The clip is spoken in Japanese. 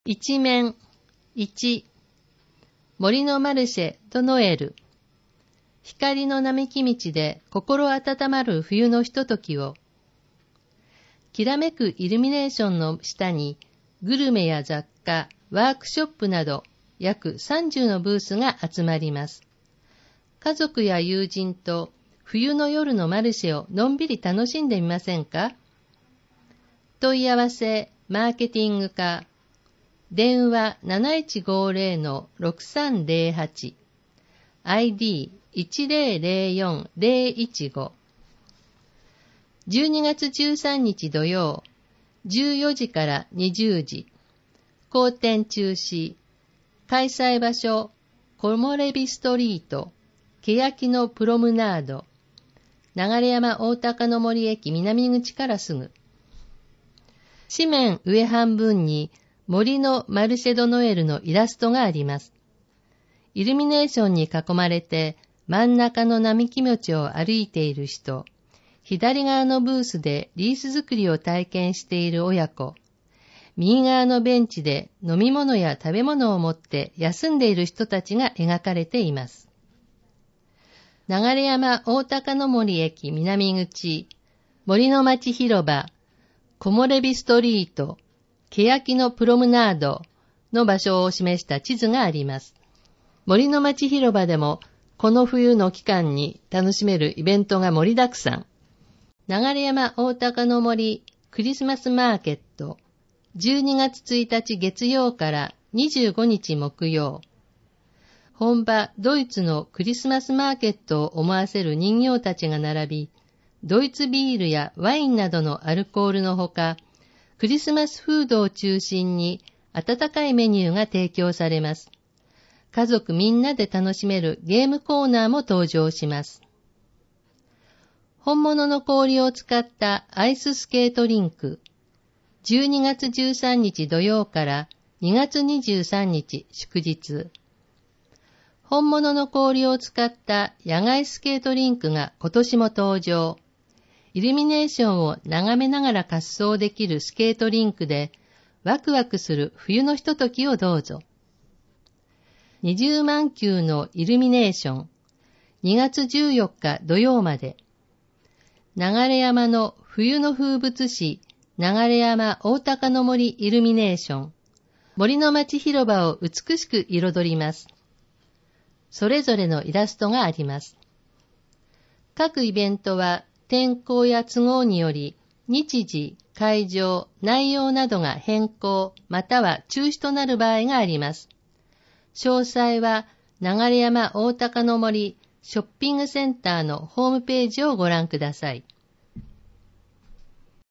一面1森のマルシェ・ド・ノエル。光の並木道で心温まる冬のひとときを。きらめくイルミネーションの下にグルメや雑貨、ワークショップなど約30のブースが集まります。家族や友人と冬の夜のマルシェをのんびり楽しんでみませんか？問い合わせ、マーケティング課。電話 7150-6308 ID1004-015 12月13日土曜14時から20時公展中止開催場所木漏れ日ストリート欅のプロムナード流山大高の森駅南口からすぐ紙面上半分に森のマルシェ・ド・ノエルのイラストがあります。イルミネーションに囲まれて真ん中の並木道を歩いている人、左側のブースでリース作りを体験している親子、右側のベンチで飲み物や食べ物を持って休んでいる人たちが描かれています。流山大高の森駅南口、森の町広場、木漏れ日ストリート、欅のプロムナードの場所を示した地図があります。森の町広場でもこの冬の期間に楽しめるイベントが盛りだくさん。流山大高の森クリスマスマーケット12月1日月曜から25日木曜。本場ドイツのクリスマスマーケットを思わせる人形たちが並び、ドイツビールやワインなどのアルコールのほか、クリスマスフードを中心に温かいメニューが提供されます。家族みんなで楽しめるゲームコーナーも登場します。本物の氷を使ったアイススケートリンク。12月13日土曜から2月23日祝日。本物の氷を使った野外スケートリンクが今年も登場。イルミネーションを眺めながら滑走できるスケートリンクでワクワクする冬のひとときをどうぞ。20万球のイルミネーション2月14日土曜まで流山の冬の風物詩流山大高の森イルミネーション森の町広場を美しく彩ります。それぞれのイラストがあります。各イベントは天候や都合により日時、会場、内容などが変更または中止となる場合があります。詳細は流山大高の森ショッピングセンターのホームページをご覧ください。